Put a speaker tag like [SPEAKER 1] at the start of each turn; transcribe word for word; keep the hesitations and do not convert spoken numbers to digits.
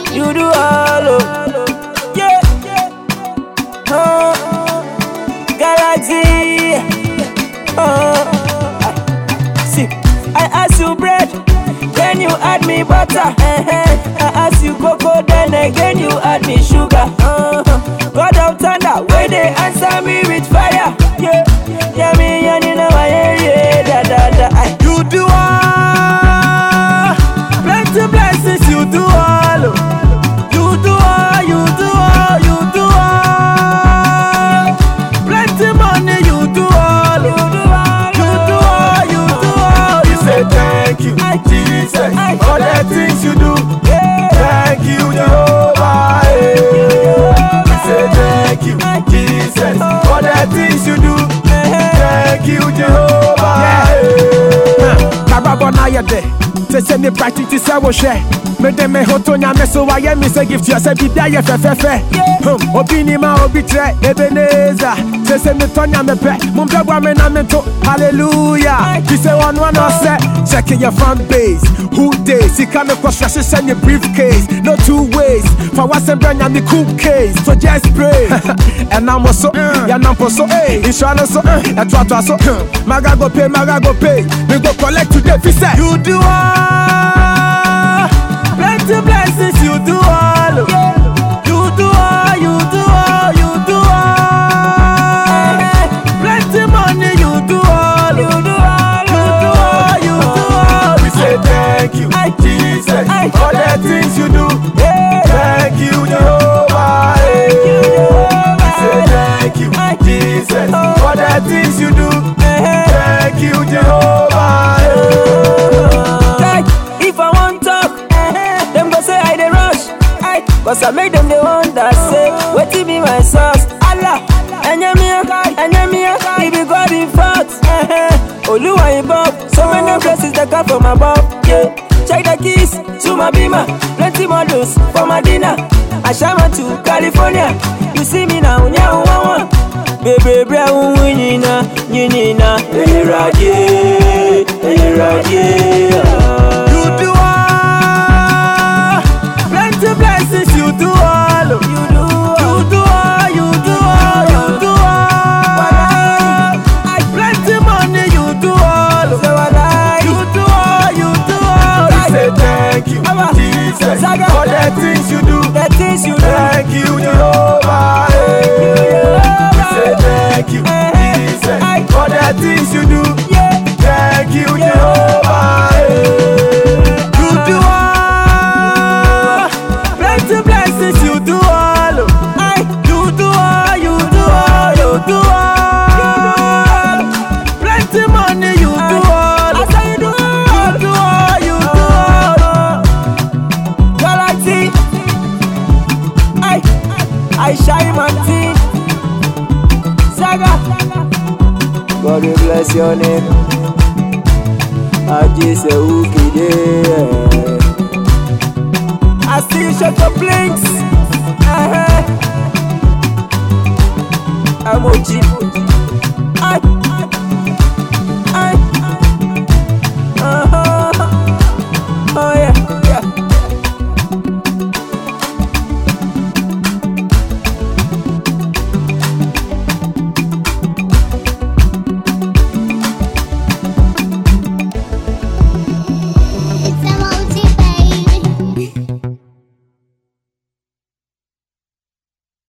[SPEAKER 1] you do all. Oh. Yeah, uh, Galaxy. Uh, see, I ask you bread, then you add me butter. Uh-huh. I ask you cocoa, then again you add me sugar. Uh-huh. God of thunder, where they answer me with fire. Yeah, yeah, me and you know my area. Da da da. I, you do all, plenty blessings. You do all, you do all, you do all, you do all. Plenty money, you do all, you do all, you do all, you do all. You say thank you, Jesus, all the things you do. Thank you, Jehovah. Say thank you, Jesus, all the things you do. Thank you, Jehovah.
[SPEAKER 2] Baba na yede, se se me practice ti se wo hwe. Me de me hoto nya me so wa ye me say gift you say bibia ye fefefe. Hum, obi ni ma obi tre Ebenezer. Se se me tonya me pe, mum bwa me na me to. Hallelujah. Ti say one one no say, check your fan base. Who days? He come across rush send your briefcase. No two ways. For what's and brand me cool case. So just pray. And I'm so ya nampo so eh. Insurance so eh. And twa so maga go pay, maga go pay. We go collect today fi say.
[SPEAKER 1] You do all, plenty blessings. You do all, you do all, you do all, you do all. Plenty money. You do all, you do all, you do all, you do all.
[SPEAKER 2] We say thank you, Jesus, all the things you do. Thank you, Jehovah. We say thank you, Jesus, all the things you do. Thank you, Jehovah.
[SPEAKER 1] If I want talk, them go say I dey rush. Cause I make them the one that say, what to be my source? Allah, enyemia, enyemia, he be God in fact. Oluwa in Bob, so many blessings that come from above. Yeah, check the keys to my beamer, plenty models for my dinner. I shama to California, you see me now, nya uwawa. Baby, brown winina, yinina, hey radie, hey radie. You do all, plenty blessings. You do all, you do, you do all, you do all, you do all. Plenty money. You do all, you do all, you do all.
[SPEAKER 2] We say thank you, Jesus, all the things you do.
[SPEAKER 1] The things you do.
[SPEAKER 2] Thank you, Jehovah. We say thank you, Jesus, all the things you do. Thank you, Jehovah.
[SPEAKER 1] You do all, plenty blessings. You do all, you do all, you do all, you do all. Plenty money. You do all, you do all, you do all. Galaxy, I, I shine my team. Saga, God will bless your name. I just say okay there. I still shut the blinks. Uh-huh. I'm O G.